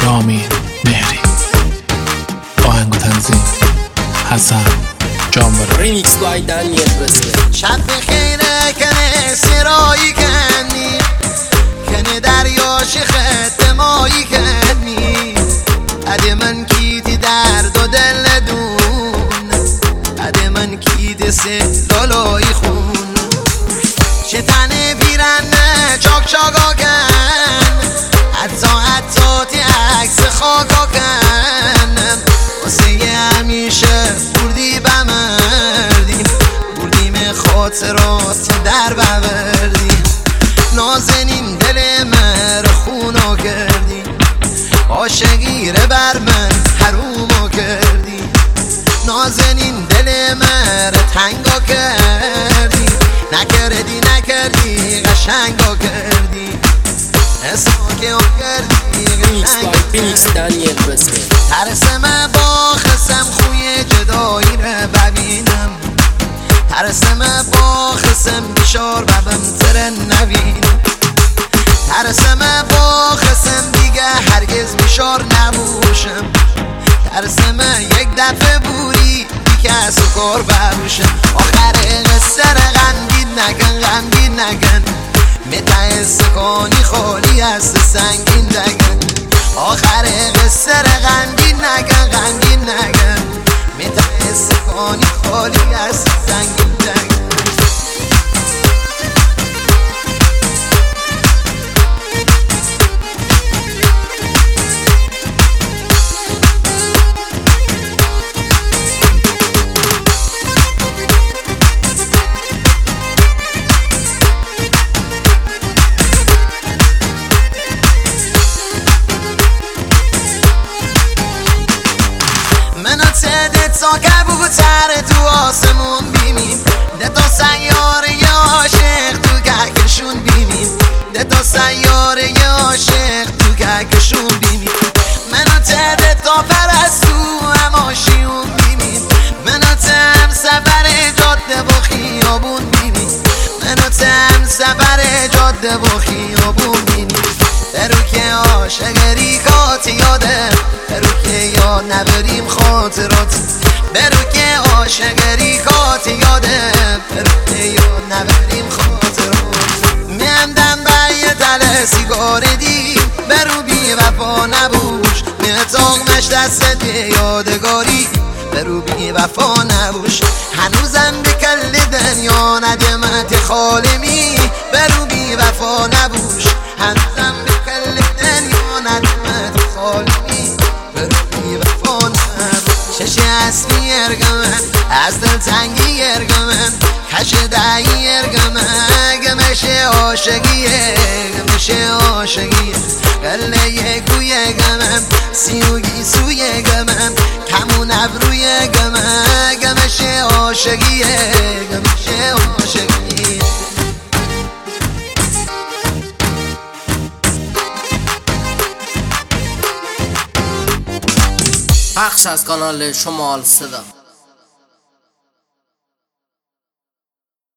رامین مهری. آهنگ و تنظیم حسن جانبرا. ریمیکس بای دانیل بسته. شب خیره کنه سرایی کنی کنه دریاش خط مایی کنی عده من کیدی درد و دل دون عده من کیدی سلالایی خون چه تنه بیرنه چاک چاکا کن حتی تی عکس خاکا کن واسه همیشه بردی بمردیم بردیم خاطرات در بوردیم نازنین دل مر خونو کردی عاشقیره بر من حرومو کردی نازنین دل مر تنگا کردی نکردی قشنگا کردی اسمو کردی ریمیکس دانیل بسته. ترسم با خسم خوی جدایی رو ببینم ترسم با خسم بیشار ببم تر نبینم ترسم با خسم دیگه هرگز بیشار نبوشم ترسم یک دفعه بوری بیکس و کار ببوشم آخر قصه رو غمگین نگن متعص کنی خالی از سنگین دگن آخر قصه رو غمگین نگن متعص کنی خالی از سنگین دگن تا کبوتر تو آسمون بینیم ده تا سیاره عاشق تو گهکشون بینیم ده تا سیاره عاشق تو گهکشون بینیم منو تده تا پرستو هماشیون بینیم منو تم سفر جاده و خیابون بینیم منو تم سفر جاده و خیابون بینیم درو که عاشقری کات یاده درو که یاد نبریم خاطرات برو که عاشقری کات یاده برو که یاد نبریم خاطرات میندم به یه تله سیگار دی برو بی وفا نبوش میتاقمش دست یادگاری برو بی وفا نبوش هنوزم به کل دنیا ندمت خالمی برو بی وفا نبوش هنوزم به کل دنیا ندمت خالمی برو بی وفا نبوش شش اصلی ارگمن از دل تنگی ارگمن کش دعی ارگمن گمشه عاشقیه گمشه عاشقیه قله گوی گمن سیوگی سوی گمن کمون ابروی گمن گمشه عاشقیه گمشه عاشقیه پخش از کانال شمال صدا.